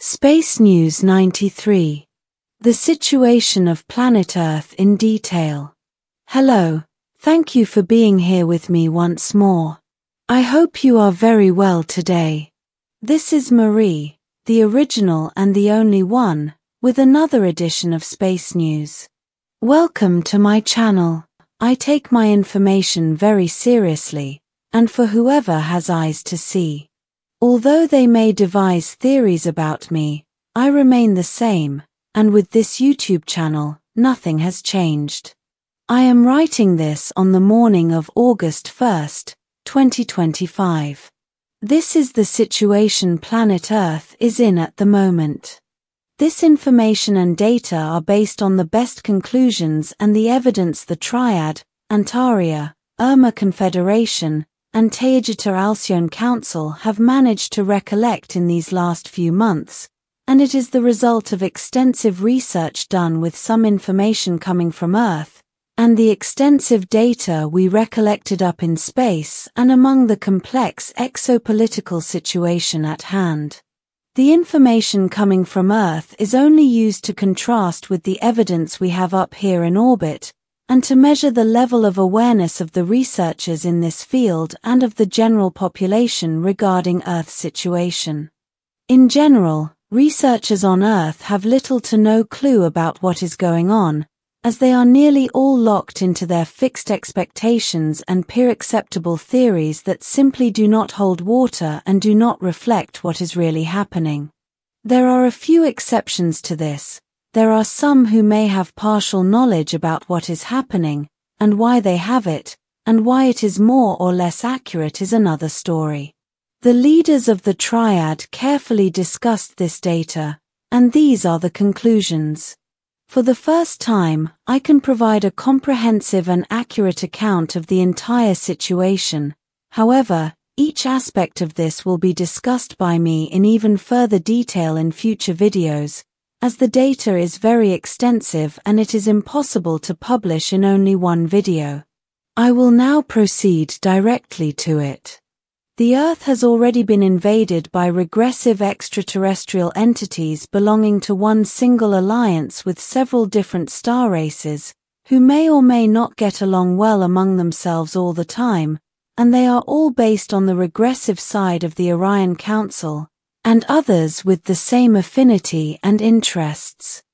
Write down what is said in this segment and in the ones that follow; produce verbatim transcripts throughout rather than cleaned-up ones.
Space News ninety-three. The situation of planet Earth in detail. Hello, thank you for being here with me once more. I hope you are very well today. This is Marie, the original and the only one, with another edition of Space News. Welcome to my channel. I take my information very seriously, and for whoever has eyes to see. Although they may devise theories about me, I remain the same, and with this YouTube channel, nothing has changed. I am writing this on the morning of August first, twenty twenty-five. This is the situation planet Earth is in at the moment. This information and data are based on the best conclusions and the evidence the Triad, Antares, Irma Confederation, and Taygetus Alcyone Council have managed to recollect in these last few months, and it is the result of extensive research done with some information coming from Earth, and the extensive data we recollected up in space and among the complex exopolitical situation at hand. The information coming from Earth is only used to contrast with the evidence we have up here in orbit, and to measure the level of awareness of the researchers in this field and of the general population regarding Earth's situation. In general, researchers on Earth have little to no clue about what is going on, as they are nearly all locked into their fixed expectations and peer-acceptable theories that simply do not hold water and do not reflect what is really happening. There are a few exceptions to this. There are some who may have partial knowledge about what is happening, and why they have it, and why it is more or less accurate is another story. The leaders of the Triad carefully discussed this data, and these are the conclusions. For the first time, I can provide a comprehensive and accurate account of the entire situation. However, each aspect of this will be discussed by me in even further detail in future videos, as the data is very extensive and it is impossible to publish in only one video. I will now proceed directly to it. The Earth has already been invaded by regressive extraterrestrial entities belonging to one single alliance with several different star races, who may or may not get along well among themselves all the time, and they are all based on the regressive side of the Orion Council, and others with the same affinity and interests.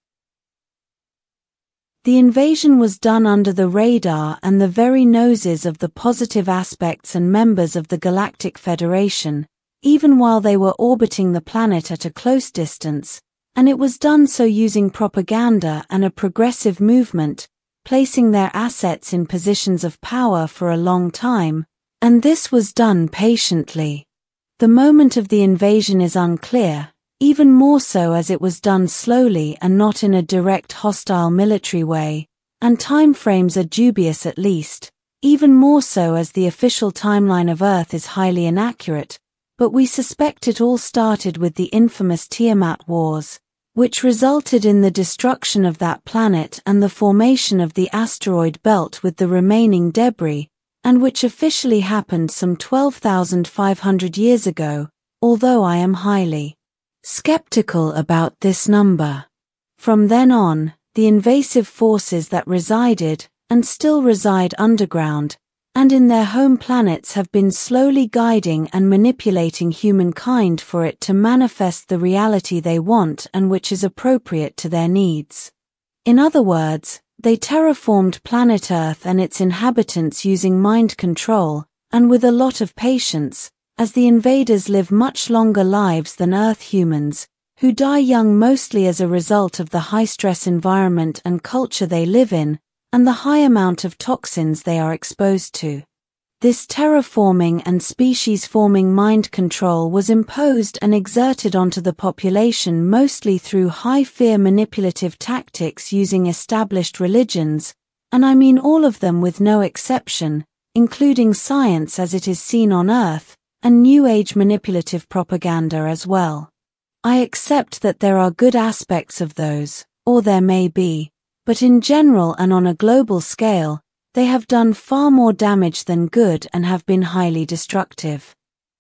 The invasion was done under the radar and the very noses of the positive aspects and members of the Galactic Federation, even while they were orbiting the planet at a close distance, and it was done so using propaganda and a progressive movement, placing their assets in positions of power for a long time, and this was done patiently. The moment of the invasion is unclear, even more so as it was done slowly and not in a direct hostile military way, and time frames are dubious at least, even more so as the official timeline of Earth is highly inaccurate, but we suspect it all started with the infamous Tiamat Wars, which resulted in the destruction of that planet and the formation of the asteroid belt with the remaining debris, and which officially happened some twelve thousand five hundred years ago, although I am highly skeptical about this number. From then on, the invasive forces that resided, and still reside underground, and in their home planets have been slowly guiding and manipulating humankind for it to manifest the reality they want and which is appropriate to their needs. In other words, they terraformed planet Earth and its inhabitants using mind control, and with a lot of patience, as the invaders live much longer lives than Earth humans, who die young mostly as a result of the high-stress environment and culture they live in, and the high amount of toxins they are exposed to. This terraforming and species-forming mind control was imposed and exerted onto the population mostly through high-fear manipulative tactics using established religions, and I mean all of them with no exception, including science as it is seen on Earth, and New Age manipulative propaganda as well. I accept that there are good aspects of those, or there may be, but in general and on a global scale, they have done far more damage than good and have been highly destructive.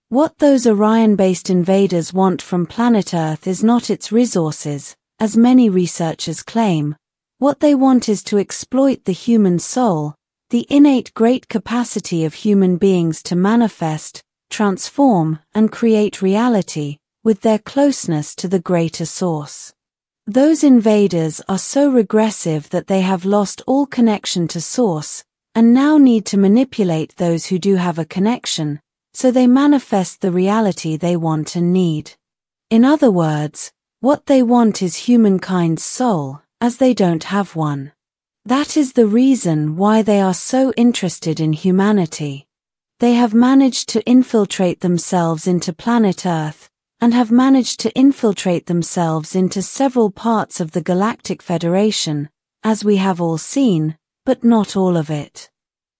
What those Orion-based invaders want from planet Earth is not its resources, as many researchers claim. What they want is to exploit the human soul, the innate great capacity of human beings to manifest, transform, and create reality, with their closeness to the greater source. Those invaders are so regressive that they have lost all connection to source, and now need to manipulate those who do have a connection, so they manifest the reality they want and need. In other words, what they want is humankind's soul, as they don't have one. That is the reason why they are so interested in humanity. They have managed to infiltrate themselves into planet Earth, and have managed to infiltrate themselves into several parts of the Galactic Federation, as we have all seen, but not all of it.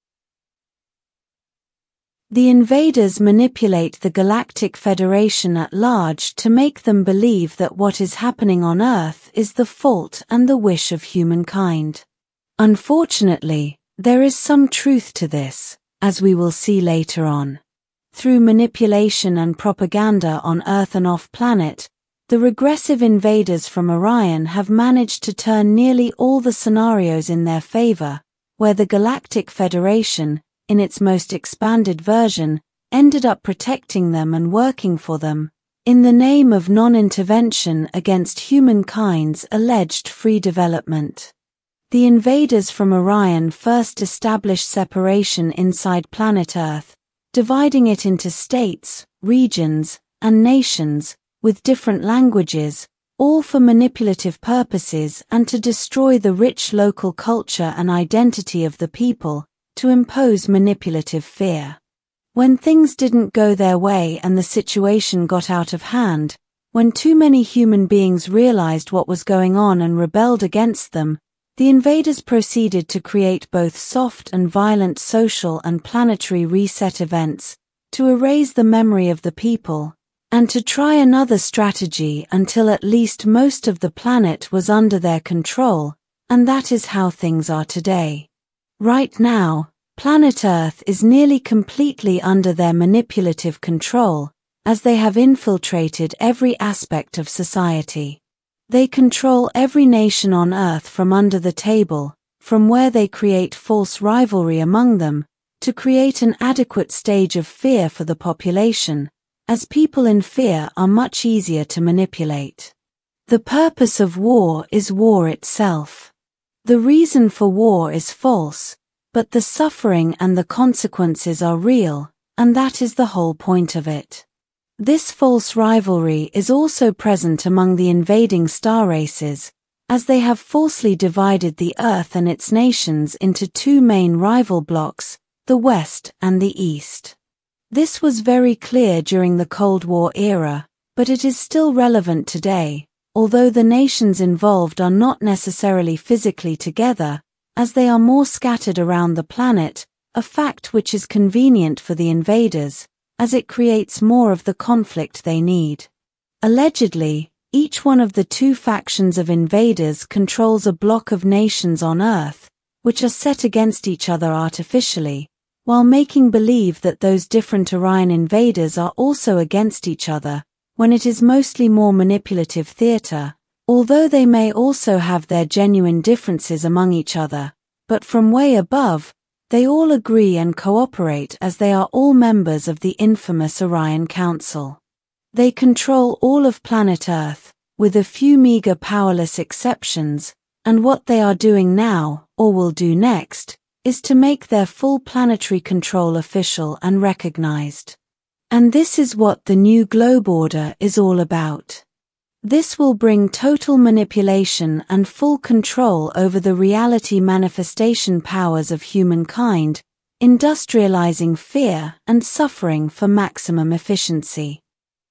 The invaders manipulate the Galactic Federation at large to make them believe that what is happening on Earth is the fault and the wish of humankind. Unfortunately, there is some truth to this, as we will see later on. Through manipulation and propaganda on Earth and off-planet, the regressive invaders from Orion have managed to turn nearly all the scenarios in their favor, where the Galactic Federation, in its most expanded version, ended up protecting them and working for them, in the name of non-intervention against humankind's alleged free development. The invaders from Orion first established separation inside planet Earth, dividing it into states, regions, and nations, with different languages, all for manipulative purposes and to destroy the rich local culture and identity of the people, to impose manipulative fear. When things didn't go their way and the situation got out of hand, when too many human beings realized what was going on and rebelled against them, the invaders proceeded to create both soft and violent social and planetary reset events, to erase the memory of the people, and to try another strategy until at least most of the planet was under their control, and that is how things are today. Right now, planet Earth is nearly completely under their manipulative control, as they have infiltrated every aspect of society. They control every nation on Earth from under the table, from where they create false rivalry among them, to create an adequate stage of fear for the population, as people in fear are much easier to manipulate. The purpose of war is war itself. The reason for war is false, but the suffering and the consequences are real, and that is the whole point of it. This false rivalry is also present among the invading star races, as they have falsely divided the Earth and its nations into two main rival blocks, the West and the East. This was very clear during the Cold War era, but it is still relevant today, although the nations involved are not necessarily physically together, as they are more scattered around the planet, a fact which is convenient for the invaders, as it creates more of the conflict they need. Allegedly, each one of the two factions of invaders controls a block of nations on Earth, which are set against each other artificially, while making believe that those different Orion invaders are also against each other, when it is mostly more manipulative theater, although they may also have their genuine differences among each other, but from way above, they all agree and cooperate as they are all members of the infamous Orion Council. They control all of planet Earth, with a few meager powerless exceptions, and what they are doing now, or will do next, is to make their full planetary control official and recognized. And this is what the new globe order is all about. This will bring total manipulation and full control over the reality manifestation powers of humankind, industrializing fear and suffering for maximum efficiency.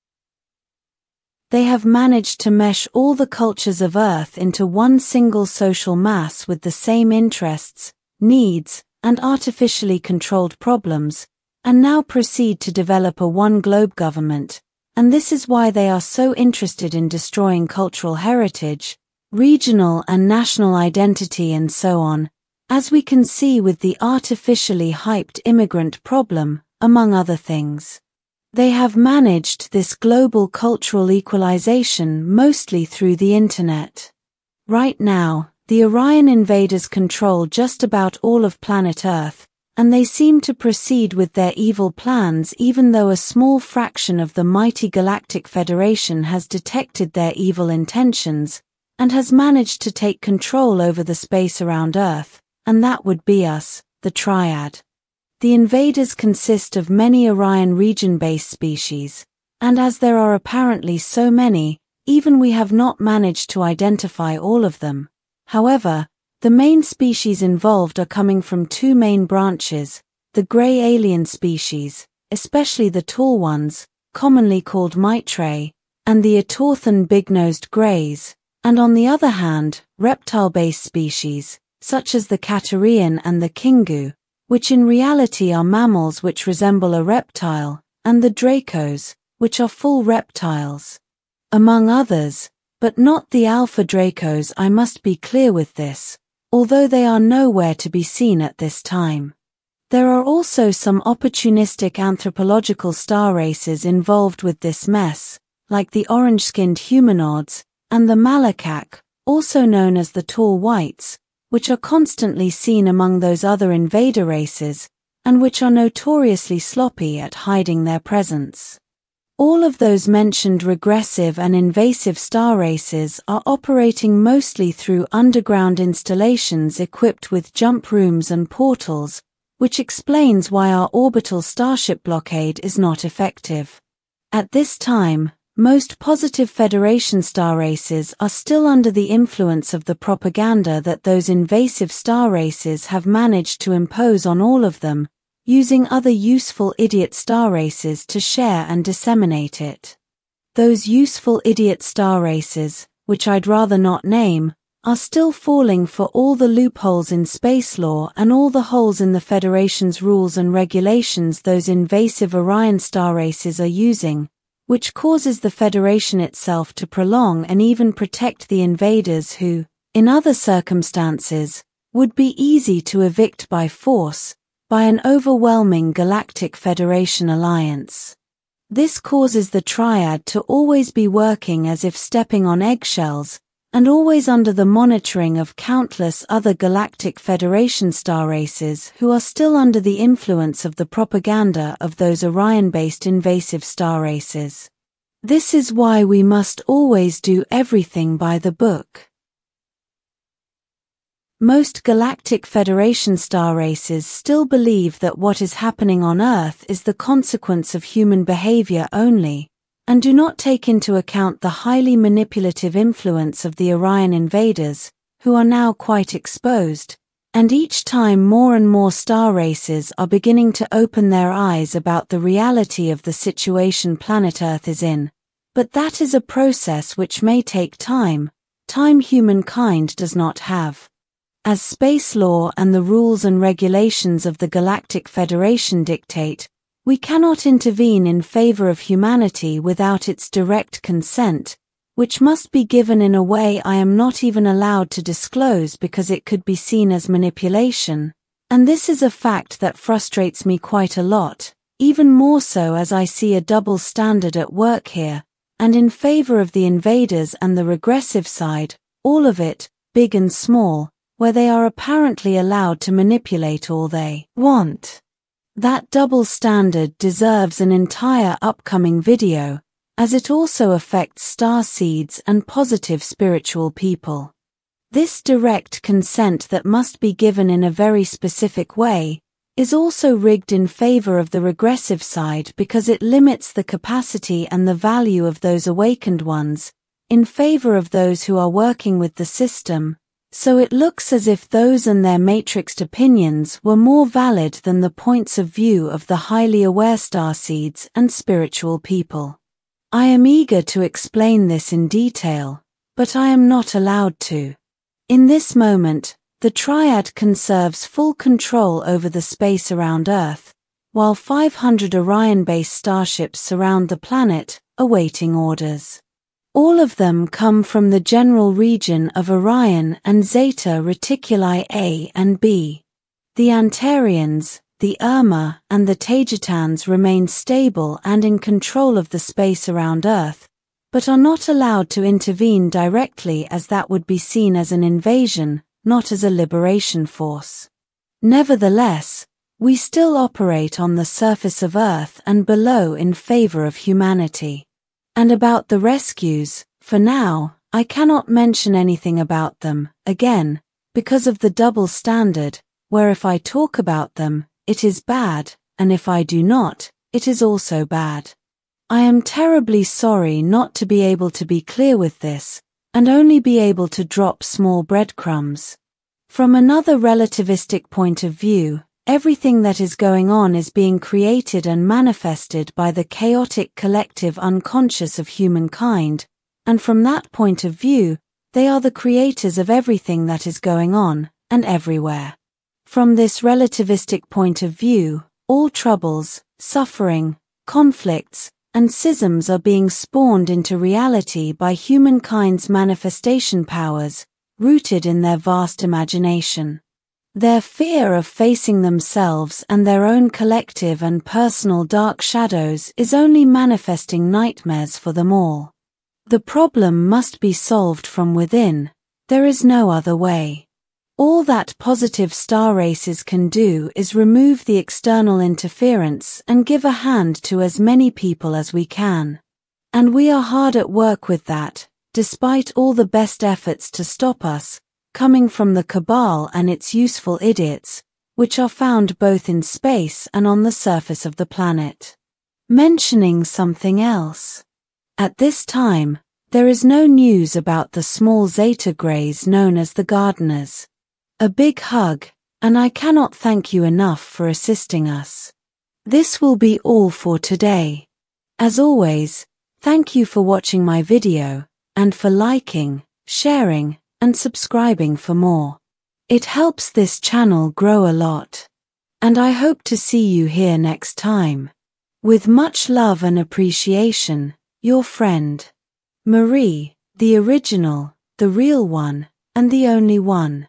They have managed to mesh all the cultures of Earth into one single social mass with the same interests, needs, and artificially controlled problems, and now proceed to develop a one globe government. And this is why they are so interested in destroying cultural heritage, regional and national identity and so on, as we can see with the artificially hyped immigrant problem, among other things. They have managed this global cultural equalization mostly through the internet. Right now, the Orion invaders control just about all of planet Earth, and they seem to proceed with their evil plans even though a small fraction of the mighty Galactic Federation has detected their evil intentions, and has managed to take control over the space around Earth, and that would be us, the Triad. The invaders consist of many Orion region-based species, and as there are apparently so many, even we have not managed to identify all of them. However, the main species involved are coming from two main branches, the gray alien species, especially the tall ones, commonly called Maitrey, and the Atorthan big-nosed greys, and on the other hand, reptile-based species, such as the Caterian and the Kingu, which in reality are mammals which resemble a reptile, and the Dracos, which are full reptiles. Among others, but not the Alpha Dracos. I must be clear with this, although they are nowhere to be seen at this time. There are also some opportunistic anthropological star races involved with this mess, like the orange-skinned humanoids, and the Malakak, also known as the tall whites, which are constantly seen among those other invader races, and which are notoriously sloppy at hiding their presence. All of those mentioned regressive and invasive star races are operating mostly through underground installations equipped with jump rooms and portals, which explains why our orbital starship blockade is not effective. At this time, most positive Federation star races are still under the influence of the propaganda that those invasive star races have managed to impose on all of them, using other useful idiot star races to share and disseminate it. Those useful idiot star races, which I'd rather not name, are still falling for all the loopholes in space law and all the holes in the Federation's rules and regulations those invasive Orion star races are using, which causes the Federation itself to prolong and even protect the invaders who, in other circumstances, would be easy to evict by force, by an overwhelming Galactic Federation alliance. This causes the Triad to always be working as if stepping on eggshells, and always under the monitoring of countless other Galactic Federation star races who are still under the influence of the propaganda of those Orion-based invasive star races. This is why we must always do everything by the book. Most Galactic Federation star races still believe that what is happening on Earth is the consequence of human behavior only, and do not take into account the highly manipulative influence of the Orion invaders, who are now quite exposed, and each time more and more star races are beginning to open their eyes about the reality of the situation planet Earth is in. But that is a process which may take time, time humankind does not have. As space law and the rules and regulations of the Galactic Federation dictate, we cannot intervene in favor of humanity without its direct consent, which must be given in a way I am not even allowed to disclose because it could be seen as manipulation, and this is a fact that frustrates me quite a lot, even more so as I see a double standard at work here, and in favor of the invaders and the regressive side, all of it, big and small, where they are apparently allowed to manipulate all they want. That double standard deserves an entire upcoming video, as it also affects star seeds and positive spiritual people. This direct consent that must be given in a very specific way is also rigged in favor of the regressive side because it limits the capacity and the value of those awakened ones, in favor of those who are working with the system, so it looks as if those and their matrixed opinions were more valid than the points of view of the highly aware starseeds and spiritual people. I am eager to explain this in detail, but I am not allowed to. In this moment, the Triad conserves full control over the space around Earth, while five hundred Orion-based starships surround the planet, awaiting orders. All of them come from the general region of Orion and Zeta Reticuli A and B. The Antarians, the Irma and the Tagetans remain stable and in control of the space around Earth, but are not allowed to intervene directly, as that would be seen as an invasion, not as a liberation force. Nevertheless, we still operate on the surface of Earth and below in favor of humanity. And about the rescues, for now, I cannot mention anything about them, again, because of the double standard, where if I talk about them, it is bad, and if I do not, it is also bad. I am terribly sorry not to be able to be clear with this, and only be able to drop small breadcrumbs. From another relativistic point of view, everything that is going on is being created and manifested by the chaotic collective unconscious of humankind, and from that point of view, they are the creators of everything that is going on, and everywhere. From this relativistic point of view, all troubles, suffering, conflicts, and schisms are being spawned into reality by humankind's manifestation powers, rooted in their vast imagination. Their fear of facing themselves and their own collective and personal dark shadows is only manifesting nightmares for them all. The problem must be solved from within. There is no other way. All that positive star races can do is remove the external interference and give a hand to as many people as we can. And we are hard at work with that, despite all the best efforts to stop us, coming from the cabal and its useful idiots, which are found both in space and on the surface of the planet. Mentioning something else. At this time, there is no news about the small Zeta Greys known as the Gardeners. A big hug, and I cannot thank you enough for assisting us. This will be all for today. As always, thank you for watching my video, and for liking, sharing, and subscribing for more. It helps this channel grow a lot. And I hope to see you here next time. With much love and appreciation, your friend, Marie, the original, the real one, and the only one.